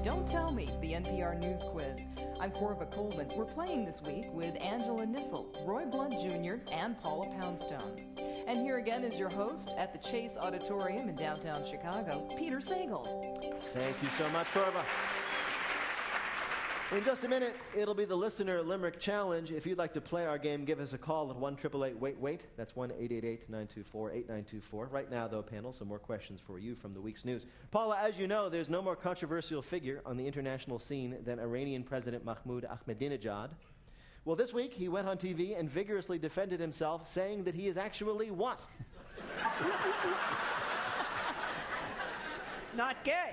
Don't Tell Me, the NPR News Quiz. I'm Corva Coleman. We're playing this week with Angela Nissel, Roy Blunt Jr., and Paula Poundstone. And here again is your host at the Chase Auditorium in downtown Chicago, Peter Sagal. Thank you so much, Corva. In just a minute, it'll be the Listener Limerick Challenge. If you'd like to play our game, give us a call at 1-888-WAIT-WAIT. That's 1-888-924-8924. Right now, though, panel, some more questions for you from the week's news. Paula, as you know, there's no more controversial figure on the international scene than Iranian President Mahmoud Ahmadinejad. Well, this week, he went on TV and vigorously defended himself, saying that he is actually what? Not gay.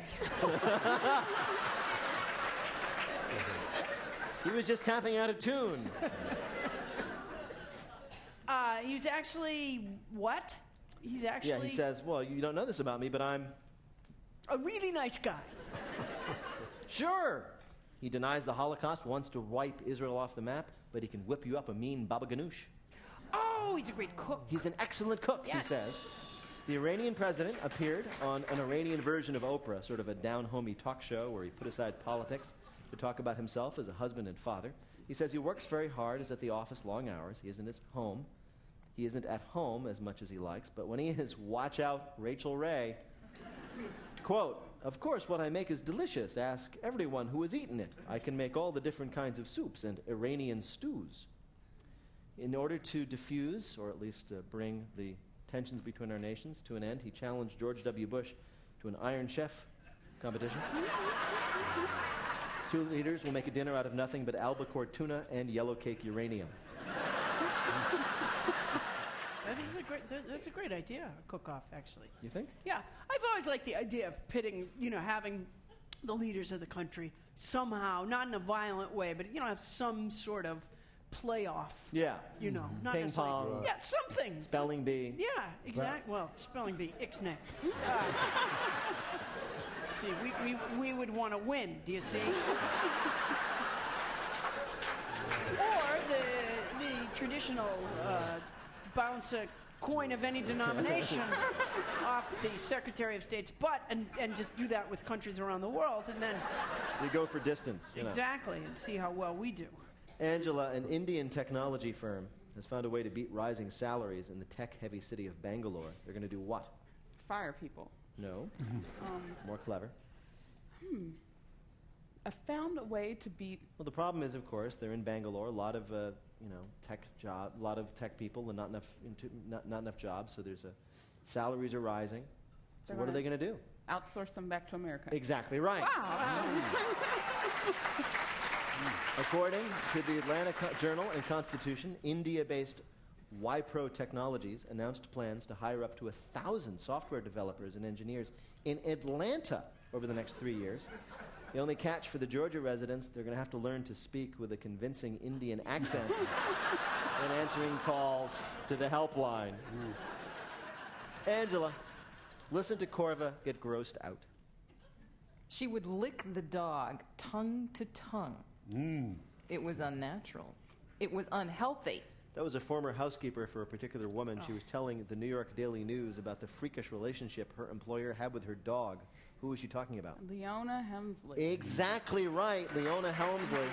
He was just tapping out a tune. He was actually what? He's actually... Yeah, he says, well, you don't know this about me, but I'm... a really nice guy. Sure. He denies the Holocaust, wants to wipe Israel off the map, but he can whip you up a mean baba ganoush. Oh, he's a great cook. He's an excellent cook, Yes. he says. The Iranian president appeared on an Iranian version of Oprah, sort of a down-homey talk show where he put aside politics to talk about himself as a husband and father. He says he works very hard, is at the office long hours. He isn't at home. He isn't at home as much as he likes, but when he is, watch out, Rachel Ray. Quote, of course, what I make is delicious. Ask everyone who has eaten it. I can make all the different kinds of soups and Iranian stews. In order to diffuse, or at least bring the tensions between our nations to an end, he challenged George W. Bush to an Iron Chef competition. Two leaders will make a dinner out of nothing but albacore tuna and yellow cake uranium. That's a great idea, a cook-off, actually. You think? Yeah. I've always liked the idea of pitting, having the leaders of the country somehow, not in a violent way, but, have some sort of playoff. Yeah. Not Ping pong. Yeah, something. Spelling bee. Yeah, exactly. Well, spelling bee, ixnay. See, we would want to win, do you see? Or the traditional bounce a coin of any denomination off the Secretary of State's butt and just do that with countries around the world, and then... You go for distance. Exactly, and see how well we do. Angela, an Indian technology firm, has found a way to beat rising salaries in the tech-heavy city of Bangalore. They're going to do what? Fire people. No. More clever. I found a way to beat... Well, the problem is, of course, they're in Bangalore. A lot of, a lot of tech people, and not enough jobs. So salaries are rising. So what are they going to do? Outsource them back to America. Exactly right. Wow. According to the Atlanta Journal and Constitution, India-based Wipro Technologies announced plans to hire up to 1,000 software developers and engineers in Atlanta over the next 3 years. The only catch for the Georgia residents, they're going to have to learn to speak with a convincing Indian accent when answering calls to the helpline. Angela, listen to Corva get grossed out. She would lick the dog tongue to tongue. It was unnatural. It was unhealthy. That was a former housekeeper for a particular woman. She was telling the New York Daily News about the freakish relationship her employer had with her dog. Who was she talking about? Leona Helmsley. Exactly right, Leona Helmsley.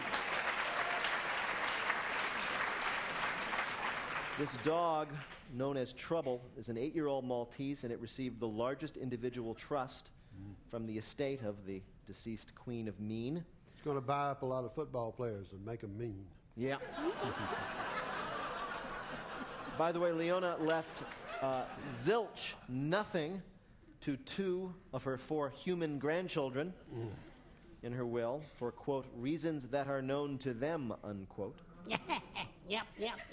This dog, known as Trouble, is an 8-year-old Maltese, and it received the largest individual trust from the estate of the deceased Queen of Mean. It's going to buy up a lot of football players and make them mean. Yeah. By the way, Leona left zilch, nothing, to 2 of her 4 human grandchildren in her will for, quote, reasons that are known to them, unquote. Yep.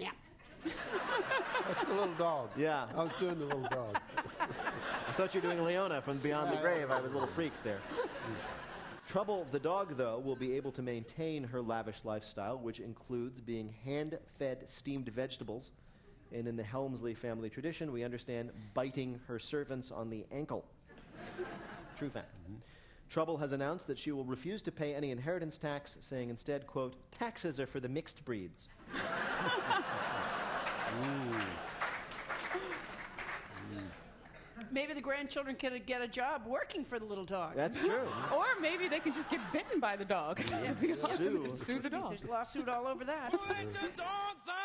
That's the little dog. Yeah. I was doing the little dog. I thought you were doing Leona from Beyond the Grave. I was a little freaked there. Trouble the dog, though, will be able to maintain her lavish lifestyle, which includes being hand-fed steamed vegetables, and in the Helmsley family tradition, we understand biting her servants on the ankle. True fact. Trouble has announced that she will refuse to pay any inheritance tax, saying instead, quote, taxes are for the mixed breeds. Maybe the grandchildren can get a job working for the little dog. That's true. Or maybe they can just get bitten by the dog. Sue. Sue the dog. There's a lawsuit all over that. Let the dogs